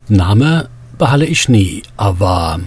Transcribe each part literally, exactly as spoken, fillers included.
Name behalle ich nie, aber...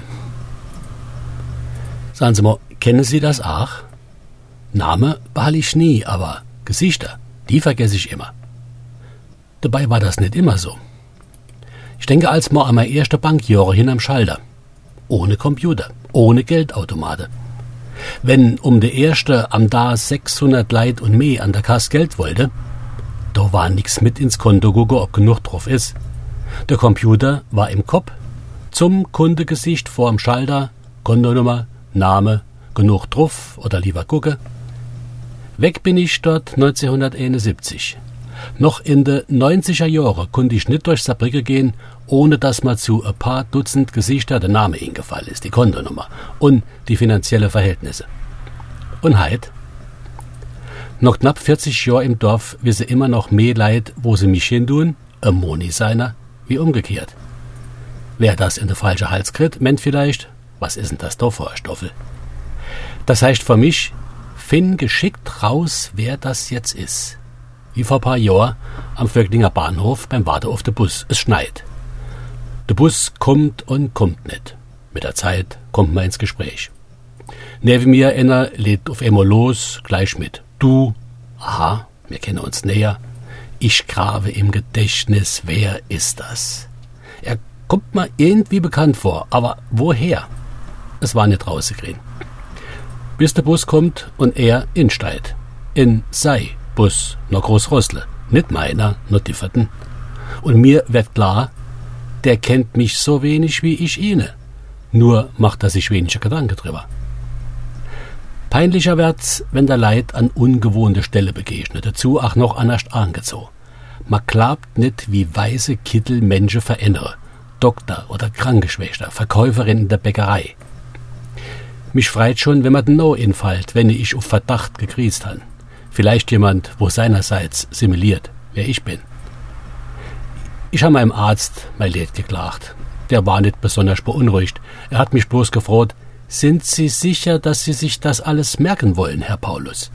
Sagen Sie mal, kennen Sie das auch? Name behalle ich nie, aber Gesichter, die vergesse ich immer. Dabei war das nicht immer so. Ich denke als mal an meine erste Bankjahre hin am Schalter. Ohne Computer, ohne Geldautomate. Wenn um de erste am da sechshundert Leid und mehr an der Kasse Geld wollte, da war nix mit ins Konto gucken, ob genug drauf ist. Der Computer war im Kopf, zum Kundegesicht vorm Schalter, Kontonummer, Name, genug drauf oder lieber gucke. Weg bin ich dort neunzehnhunderteinundsiebzig. Noch in de neunziger Jahre konnte ich nicht durch Saarbrücke gehen, ohne dass mal zu ein paar Dutzend Gesichter der Name eingefallen ist, die Kontonummer und die finanzielle Verhältnisse. Und heit? Noch knapp vierzig Jahre im Dorf wissen immer noch mehr Leid, wo sie mich hin tun, ein Moni seiner, wie umgekehrt. Wer das in de falsche Hals kriegt, meint vielleicht, was ist denn das da für ein Stoffel? Das heißt für mich, find geschickt raus, wer das jetzt ist. Wie vor paar Jahren am Vöcklinger Bahnhof beim Warten auf den Bus. Es schneit. Der Bus kommt und kommt nicht. Mit der Zeit kommt man ins Gespräch. Neben mir einer lädt auf einmal los, gleich mit du. Aha, wir kennen uns näher. Ich grave im Gedächtnis, wer ist das? Er kommt mir irgendwie bekannt vor, aber woher? Es war nicht rausgekriegt. Bis der Bus kommt und er insteigt. In sei Bus, noch Großrostle. Nicht meiner, nur die vierten. Und mir wird klar, der kennt mich so wenig wie ich ihn. Nur macht er sich weniger Gedanken drüber. Peinlicher wird's, wenn der Leid an ungewohnte Stelle begegnet, dazu auch noch anders angezogen. Man glaubt nicht, wie weiße Kittel Menschen verändern. Doktor oder Krankenschwester, Verkäuferin in der Bäckerei. Mich freit schon, wenn man den No infällt, wenn ich auf Verdacht gekriegt han. Vielleicht jemand, wo seinerseits simuliert, wer ich bin. Ich habe meinem Arzt mein Leid geklagt. Der war nicht besonders beunruhigt. Er hat mich bloß gefragt, sind Sie sicher, dass Sie sich das alles merken wollen, Herr Paulus?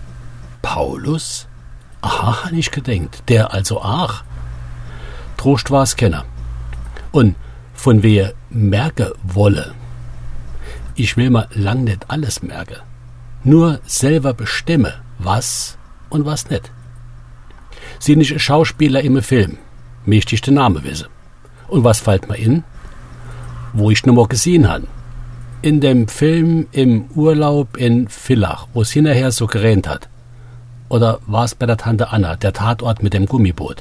Paulus? Aha, han ich gedenkt. Der also ach. Trost war's Kenner. Und von wer merke wolle. Ich will mal lang nicht alles merken. Nur selber bestimme, was und was nicht. Sie nicht Schauspieler im Film, möchte ich den Namen wissen. Und was fällt mir in? Wo ich nur mal gesehen han. In dem Film im Urlaub in Villach, wo es hinterher so gerähnt hat. Oder war es bei der Tante Anna, der Tatort mit dem Gummiboot?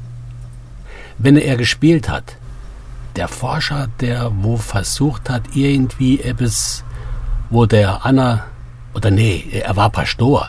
Wenn er gespielt hat, der Forscher, der wo versucht hat, irgendwie etwas, wo der Anna, oder nee, er war Pastor.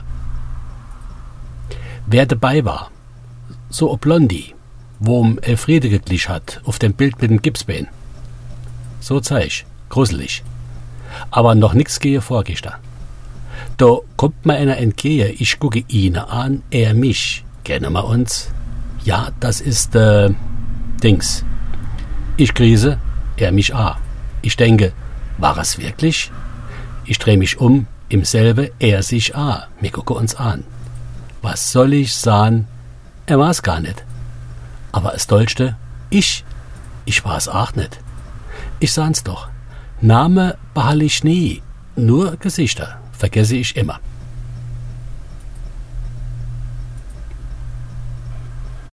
Wer dabei war, so ob Blondie, wo um Elfriede geglichen hat, auf dem Bild mit dem Gipsbein. So zeig, gruselig. Aber noch nix gehe vorgestern. Da kommt mir einer entgehe, ich gucke ihn an, er mich. Kennen wir uns? Ja, das ist, äh, Dings. Ich krise, er mich a. Ich denke, war es wirklich? Ich dreh mich um, im selbe, er sich a. Wir gucken uns an. Was soll ich sagen? Er war's gar nicht. Aber es dolchte, ich, ich war's auch nicht. Ich sah's doch. Name behalte ich nie, nur Gesichter vergesse ich immer.